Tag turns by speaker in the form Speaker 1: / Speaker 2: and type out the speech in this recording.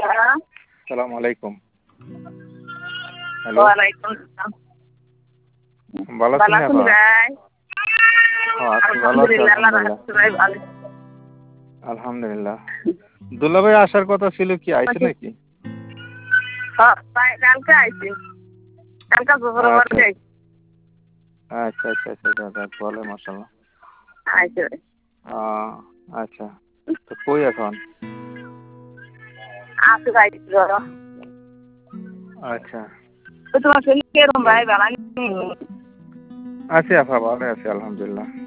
Speaker 1: আসসালামু আলাইকুম। হ্যালো,
Speaker 2: ওয়ালাইকুম আসসালাম।
Speaker 1: ভালো আছেন
Speaker 2: ভালো আছেন
Speaker 1: আপা?
Speaker 2: ভাই?
Speaker 1: আছি, ভালো আছি
Speaker 2: আলহামদুলিল্লাহ, আল্লাহর
Speaker 1: আলহামদুলিল্লাহ।
Speaker 2: রহমতে ভাই ভালো।
Speaker 1: আলহামদুলিল্লাহ। দুলাভাই আসার কথা ছিল, কি আইছে নাকি?
Speaker 2: ভাই কালকে আইছি। কালকে দুপুরে
Speaker 1: আচ্ছা
Speaker 2: বাড়ি আইছি।
Speaker 1: আচ্ছা আচ্ছা আচ্ছা আচ্ছা যাক, বলে মাশাআল্লাহ।
Speaker 2: আইছে ভাই।
Speaker 1: আহ, আচ্ছা, তো কই এখন?
Speaker 2: আছি ভাই ধরো।
Speaker 1: আচ্ছা,
Speaker 2: তো তোমার শরীর কিরকম
Speaker 1: তো
Speaker 2: ভাই? ভালো নেই?
Speaker 1: আছি আপা, ভালো আছি আলহামদুলিল্লাহ।